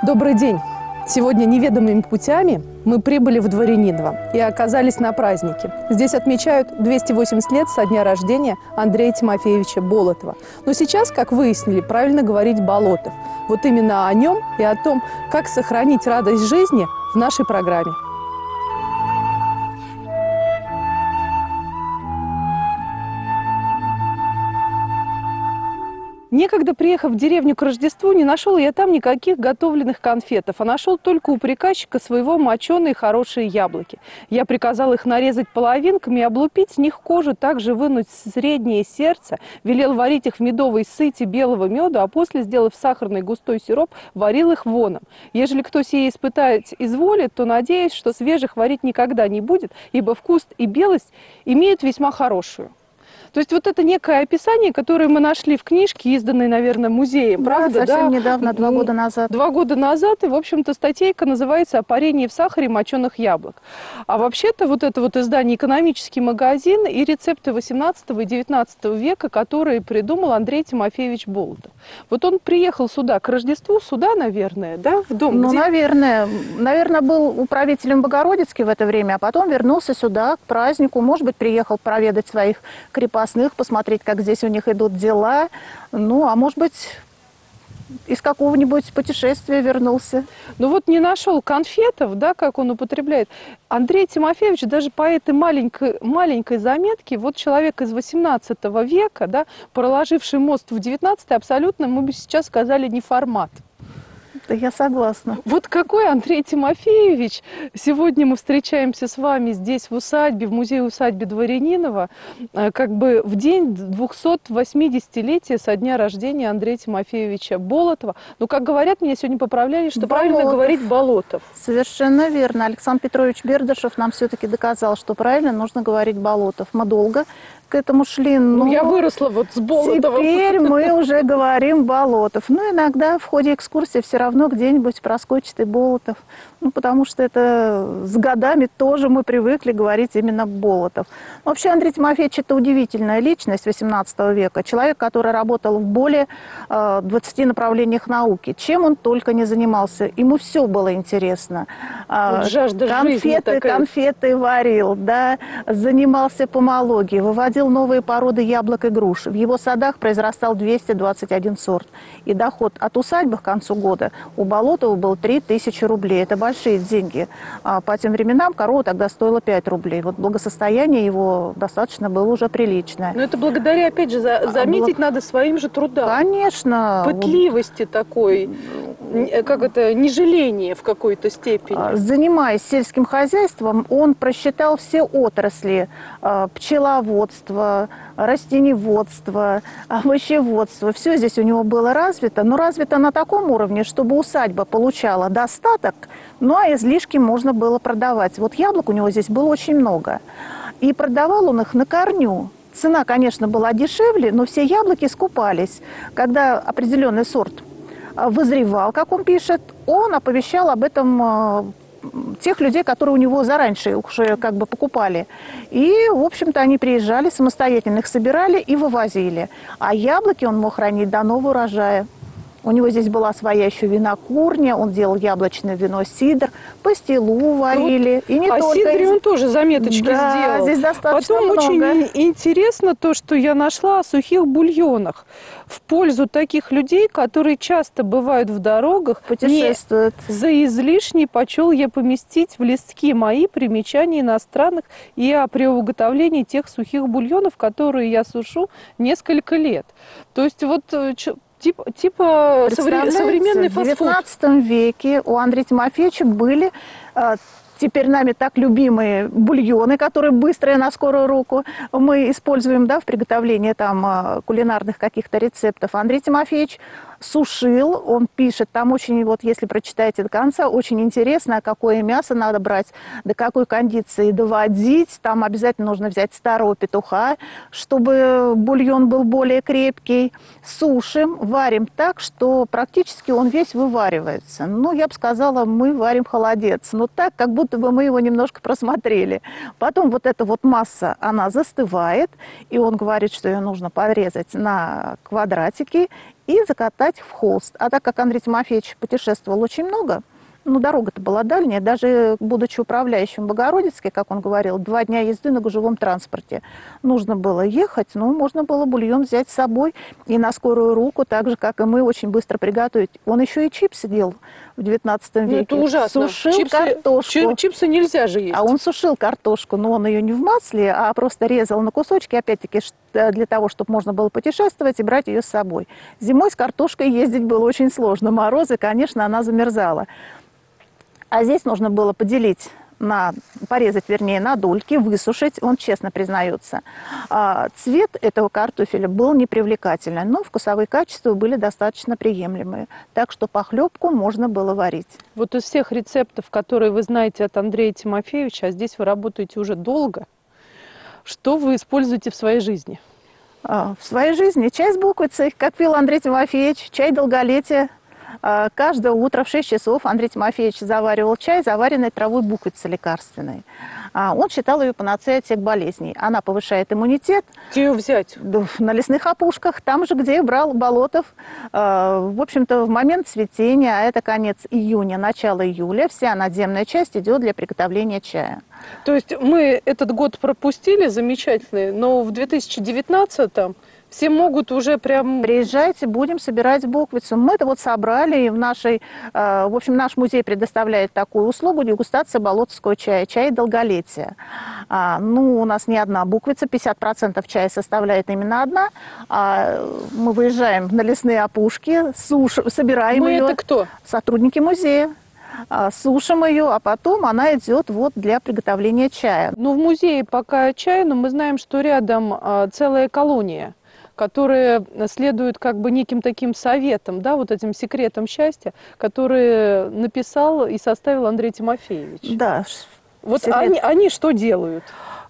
Добрый день! Сегодня неведомыми путями мы прибыли в Дворяниново и оказались на празднике. Здесь отмечают 280 лет со дня рождения Андрея Тимофеевича Болотова. Но сейчас, как выяснили, правильно говорить Болотов. Вот именно о нем и о том, как сохранить радость жизни в нашей программе. Некогда, приехав в деревню к Рождеству, не нашел я там никаких готовленных конфетов, а нашел только у приказчика своего моченые хорошие яблоки. Я приказал их нарезать половинками и облупить с них кожу, также вынуть среднее сердце, велел варить их в медовой сыте белого меда, а после, сделав сахарный густой сироп, варил их воном. Ежели кто сие испытать изволит, то надеюсь, что свежих варить никогда не будет, ибо вкус и белость имеют весьма хорошую. То есть вот это некое описание, которое мы нашли в книжке, изданной, наверное, музеем, да, правда? Совсем недавно, 2 года назад. 2 года назад, и, в общем-то, статейка называется «О парении в сахаре моченых яблок». А вообще-то вот это вот издание «Экономический магазин» и рецепты 18 и 19 века, которые придумал Андрей Тимофеевич Болотов. Вот он приехал сюда, к Рождеству, сюда, наверное, да, в дом? Ну, где... наверное, был управителем Богородицки в это время, а потом вернулся сюда к празднику. Может быть, приехал проведать своих крепостных, посмотреть, как здесь у них идут дела. Ну, а может быть, из какого-нибудь путешествия вернулся. Ну вот не нашел конфетов, да, как он употребляет. Андрей Тимофеевич даже по этой маленькой заметке, вот человек из 18 века, да, проложивший мост в 19, абсолютно, мы бы сейчас сказали, не формат. Да, я согласна. Вот какой Андрей Тимофеевич. Сегодня мы встречаемся с вами здесь в усадьбе, в музее-усадьбе Дворянинова, как бы в день 280-летия со дня рождения Андрея Тимофеевича Болотова. Ну, как говорят, меня сегодня поправляли, что правильно говорить Болотов. Совершенно верно. Александр Петрович Бердышев нам все-таки доказал, что правильно нужно говорить Болотов. Мы долго к этому шли. Но я выросла вот с Болотовым. Теперь мы уже говорим Болотов. Но иногда в ходе экскурсии все равно где-нибудь проскочит и Болотов. Ну, потому что это с годами тоже мы привыкли говорить именно Болотов. Вообще Андрей Тимофеевич – это удивительная личность 18 века. Человек, который работал в более 20 направлениях науки. Чем он только не занимался. Ему все было интересно. Вот жажда жизни такая. Конфеты варил, да, занимался помологией, выводил новые породы яблок и груш. В его садах произрастал 221 сорт. И доход от усадьбы к концу года у Болотова был 3000 рублей. Это большие деньги. По тем временам корова тогда стоила 5 рублей. Вот благосостояние его достаточно было уже приличное. Но это благодаря, опять же, заметить надо своим же трудам. Конечно. Пытливости такой, как это, нежаление в какой-то степени. Занимаясь сельским хозяйством, он просчитал все отрасли: пчеловодство, растениеводство, овощеводство. Все здесь у него было развито, но развито на таком уровне, чтобы усадьба получала достаток, ну а излишки можно было продавать. Вот яблок у него здесь было очень много. И продавал он их на корню. Цена, конечно, была дешевле, но все яблоки скупались. Когда определенный сорт вызревал, как он пишет, он оповещал об этом тех людей, которые у него зараньше уже как бы покупали. И, в общем-то, они приезжали, самостоятельно их собирали и вывозили. А яблоки он мог хранить до нового урожая. У него здесь была своя еще винокурня, он делал яблочное вино, сидр, пастилу варили. И не только. Сидре он тоже заметочки сделал. Здесь достаточно Потом много. Очень интересно то, что я нашла о сухих бульонах в пользу таких людей, которые часто бывают в дорогах. Путешествуют. За излишний почел я поместить в листки мои примечания иностранных и о приуготовлении тех сухих бульонов, которые я сушу несколько лет. То есть вот... Типа современный фастфуд. В 19 веке у Андрея Тимофеевича были теперь нами так любимые бульоны, которые быстрые на скорую руку мы используем, да, в приготовлении там кулинарных каких-то рецептов. Андрей Тимофеевич сушил, он пишет, там очень, вот если прочитаете до конца, очень интересно, какое мясо надо брать, до какой кондиции доводить. Там обязательно нужно взять старого петуха, чтобы бульон был более крепкий. Сушим, варим так, что практически он весь вываривается. Ну, я бы сказала, мы варим холодец. Но так, как будто будто бы мы его немножко просмотрели. Потом вот эта вот масса, она застывает, и он говорит, что ее нужно порезать на квадратики и закатать в холст. А так как Андрей Тимофеевич путешествовал очень много, ну, дорога-то была дальняя, даже будучи управляющим в Богородицке, как он говорил, 2 дня езды на гужевом транспорте. Нужно было ехать, но можно было бульон взять с собой и на скорую руку, так же, как и мы, очень быстро приготовить. Он еще и чипсы делал в 19 веке. Ну, это ужасно. Сушил картошку. Чипсы нельзя же есть. А он сушил картошку, но он ее не в масле, а просто резал на кусочки, опять-таки, для того, чтобы можно было путешествовать и брать ее с собой. Зимой с картошкой ездить было очень сложно. Морозы, конечно, она замерзала. А здесь нужно было порезать, вернее, на дольки, высушить, он честно признается. Цвет этого картофеля был непривлекательный, но вкусовые качества были достаточно приемлемые. Так что похлебку можно было варить. Вот из всех рецептов, которые вы знаете от Андрея Тимофеевича, а здесь вы работаете уже долго, что вы используете в своей жизни? В своей жизни чай с буквицей, как пил Андрей Тимофеевич, чай долголетия. Каждое утро в 6 часов Андрей Тимофеевич заваривал чай, заваренной травой буквицы лекарственной. Он считал ее панацеей от всех болезней. Она повышает иммунитет. Где ее взять? На лесных опушках, там же, где и брал Болотов. В общем-то, в момент цветения, а это конец июня, начало июля, вся надземная часть идет для приготовления чая. То есть мы этот год пропустили, замечательный, но в 2019-м все могут уже прям... Приезжайте, будем собирать буквицу. Мы это вот собрали, и в общем, наш музей предоставляет такую услугу — дегустация болотовского чая, чай долголетия. У нас не одна буквица, 50% чая составляет именно одна. Мы выезжаем на лесные опушки, собираем ее. Это кто? Сотрудники музея. Сушим ее, а потом она идет вот для приготовления чая. Ну, в музее пока чай, но мы знаем, что рядом целая колония, которые следуют как бы неким таким советам, да, вот этим секретам счастья, которые написал и составил Андрей Тимофеевич. Да. Вот они что делают?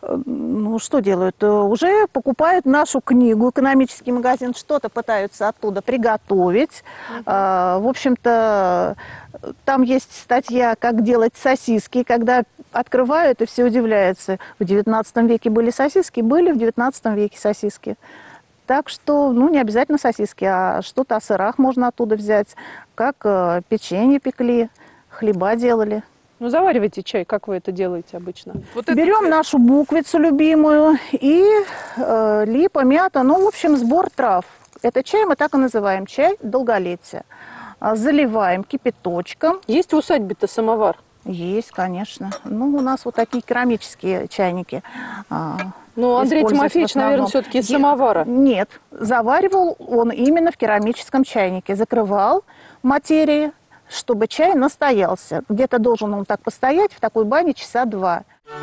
Ну, что делают? Уже покупают нашу книгу «Экономический магазин», что-то пытаются оттуда приготовить. В общем-то, там есть статья «Как делать сосиски», когда открывают, и все удивляются. В 19 веке были сосиски? Были в 19 веке сосиски. Так что, не обязательно сосиски, а что-то о сырах можно оттуда взять, как печенье пекли, хлеба делали. Ну, заваривайте чай, как вы это делаете обычно? Вот берем нашу буквицу любимую и липа, мята, в общем, сбор трав. Это чай мы так и называем, чай долголетия. Заливаем кипяточком. Есть в усадьбе-то самовар? Есть, конечно. У нас вот такие керамические чайники. Андрей Тимофеевич, наверное, все-таки из самовара. Нет, заваривал он именно в керамическом чайнике. Закрывал материи, чтобы чай настоялся. Где-то должен он так постоять в такой бане часа 2.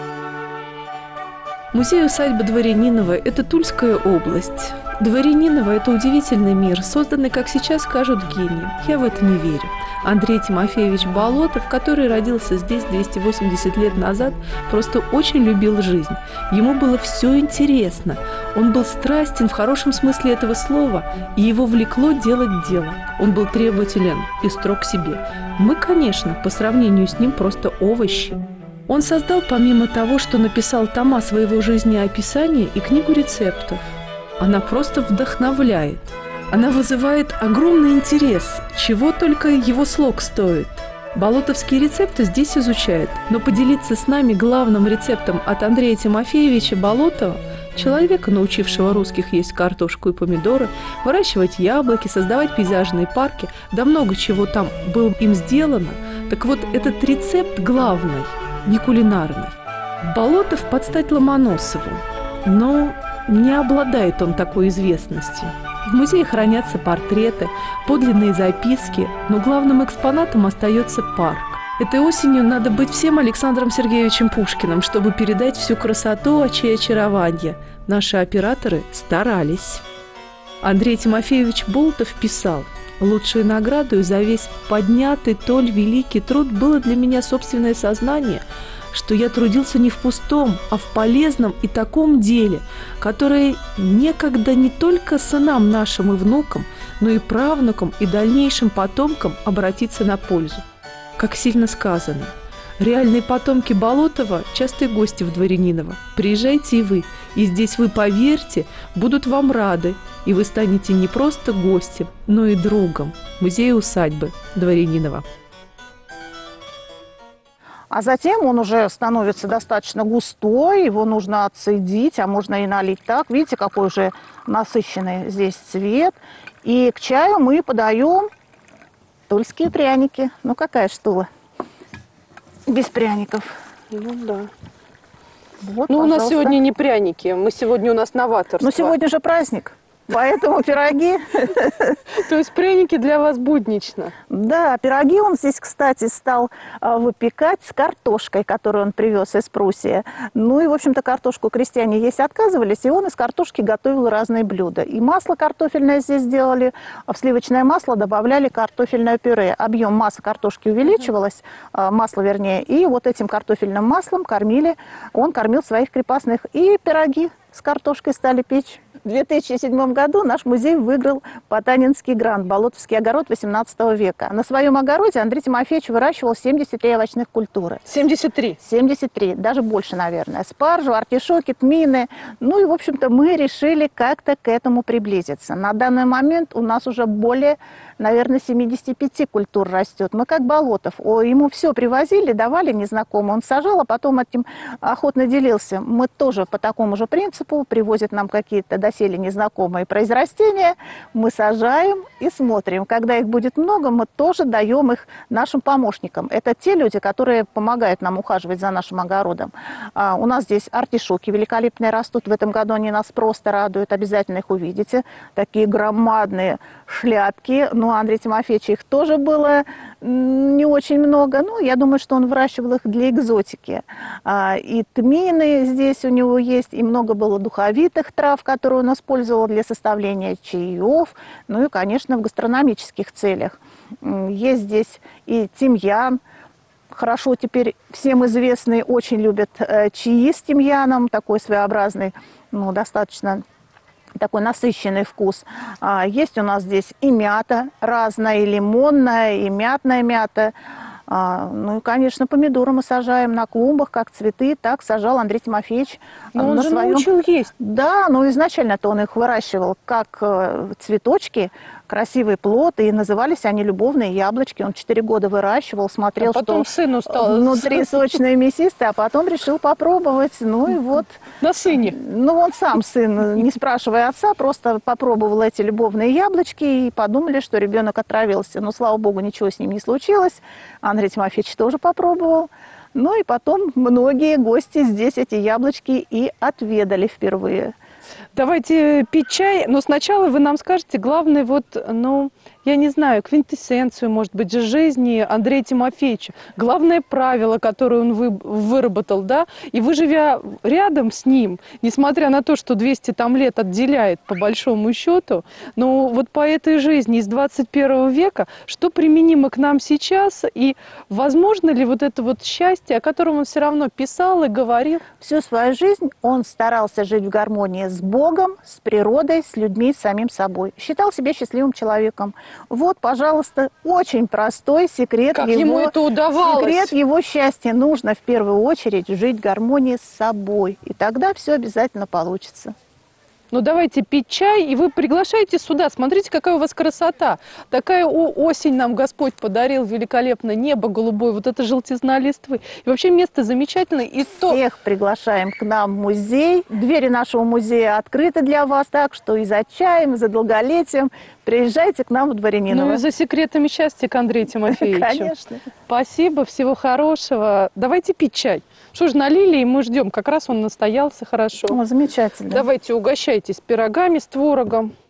Музей-усадьба Дворянинова – это Тульская область. Дворянинова – это удивительный мир, созданный, как сейчас скажут, гением. Я в это не верю. Андрей Тимофеевич Болотов, который родился здесь 280 лет назад, просто очень любил жизнь. Ему было все интересно. Он был страстен в хорошем смысле этого слова, и его влекло делать дело. Он был требователен и строг к себе. Мы, конечно, по сравнению с ним просто овощи. Он создал, помимо того, что написал тома своего жизнеописания, и книгу рецептов. Она просто вдохновляет. Она вызывает огромный интерес, чего только его слог стоит. Болотовские рецепты здесь изучают, но поделиться с нами главным рецептом от Андрея Тимофеевича Болотова, человека, научившего русских есть картошку и помидоры, выращивать яблоки, создавать пейзажные парки, да много чего там было им сделано, так вот этот рецепт главный, не кулинарный. Болотов под стать Ломоносову, но не обладает он такой известностью. В музее хранятся портреты, подлинные записки, но главным экспонатом остается парк. Этой осенью надо быть всем Александром Сергеевичем Пушкиным, чтобы передать всю красоту и очарование. Наши операторы старались. Андрей Тимофеевич Болотов писал: «Лучшей наградой за весь поднятый толь великий труд было для меня собственное сознание, что я трудился не в пустом, а в полезном и таком деле, которое некогда не только сынам нашим и внукам, но и правнукам и дальнейшим потомкам обратится на пользу». Как сильно сказано. Реальные потомки Болотова – частые гости в Дворяниново. Приезжайте и вы. И здесь вы, поверьте, будут вам рады. И вы станете не просто гостем, но и другом музея-усадьбы Дворяниново. А затем он уже становится достаточно густой, его нужно отцедить, а можно и налить так. Видите, какой уже насыщенный здесь цвет. И к чаю мы подаем тульские пряники. Ну, какая штула без пряников. Ну да. Вот, Ну, у нас пожалуйста. сегодня не пряники, сегодня у нас новаторство. Но сегодня же праздник, поэтому пироги. То есть пряники для вас буднично. Да, пироги он здесь, кстати, стал выпекать с картошкой, которую он привез из Пруссии. Ну и, в общем-то, картошку крестьяне есть отказывались, и он из картошки готовил разные блюда. И масло картофельное здесь делали, а в сливочное масло добавляли картофельное пюре. Объем массы картошки увеличивалось, масло вернее, и вот этим картофельным маслом он кормил своих крепостных. И пироги с картошкой стали печь. В 2007 году наш музей выиграл Потанинский грант «Болотовский огород XVIII века». На своем огороде Андрей Тимофеевич выращивал 73 овощных культуры. 73. 73, даже больше, наверное. Спаржу, артишоки, тмины. Ну и, в общем-то, мы решили как-то к этому приблизиться. На данный момент у нас уже более, наверное, 75 культур растет. Мы как Болотов. Ему все привозили, давали незнакомым. Он сажал, а потом этим охотно делился. Мы тоже по такому же принципу привозят нам какие-то доселе незнакомые произрастения. Мы сажаем и смотрим. Когда их будет много, мы тоже даем их нашим помощникам. Это те люди, которые помогают нам ухаживать за нашим огородом. У нас здесь артишоки великолепные растут. В этом году они нас просто радуют. Обязательно их увидите. Такие громадные шляпки. Ну, Андрей Тимофеевич, их тоже было не очень много. Ну, я думаю, что он выращивал их для экзотики. И тмины здесь у него есть, и много было духовитых трав, которые он использовал для составления чаев. Ну и, конечно, в гастрономических целях. Есть здесь и тимьян. Хорошо теперь всем известный, очень любят чаи с тимьяном. Такой своеобразный, ну, достаточно такой насыщенный вкус. Есть у нас здесь и мята разная, и лимонная, и мятная мята. Ну и, конечно, помидоры мы сажаем на клумбах, как цветы, так сажал Андрей Тимофеевич. Но он же научил есть. Да, но изначально-то он их выращивал как цветочки, красивый плод, и назывались они любовные яблочки. Он 4 года выращивал, смотрел, потом что сыну стал внутри сочные и мясистые, а потом решил попробовать. Ну и вот. на сыне. Ну, он сам, сын, не спрашивая отца, просто попробовал эти любовные яблочки и подумали, что ребенок отравился. Но, слава богу, ничего с ним не случилось. Андрей Тимофеевич тоже попробовал. Ну и потом многие гости здесь эти яблочки и отведали впервые. Давайте пить чай, но сначала вы нам скажете, главное, вот, ну, я не знаю, квинтэссенцию, может быть, жизни Андрея Тимофеевича. Главное правило, которое он выработал, да, и вы, живя рядом с ним, несмотря на то, что 200 там лет отделяет по большому счету, но вот по этой жизни из 21 века, что применимо к нам сейчас, и возможно ли вот это вот счастье, о котором он все равно писал и говорил? Всю свою жизнь он старался жить в гармонии с Богом, с природой, с людьми, с самим собой. Считал себя счастливым человеком. Вот, пожалуйста, очень простой секрет. Как ему это удавалось? Секрет его счастья. Нужно в первую очередь жить в гармонии с собой. И тогда все обязательно получится. Ну, давайте пить чай, и вы приглашаете сюда. Смотрите, какая у вас красота. Такая осень нам Господь подарил, великолепное небо голубое, вот эта желтизна листвы. И вообще место замечательное. И всех приглашаем к нам в музей. Двери нашего музея открыты для вас, так что и за чаем, и за долголетием приезжайте к нам в Дворяниново. Ну и за секретами счастья к Андрею Тимофеевичу. Конечно. Спасибо, всего хорошего. Давайте пить чай. Что ж, налили, и мы ждем. Как раз он настоялся хорошо. О, замечательно. Давайте угощайтесь пирогами с творогом.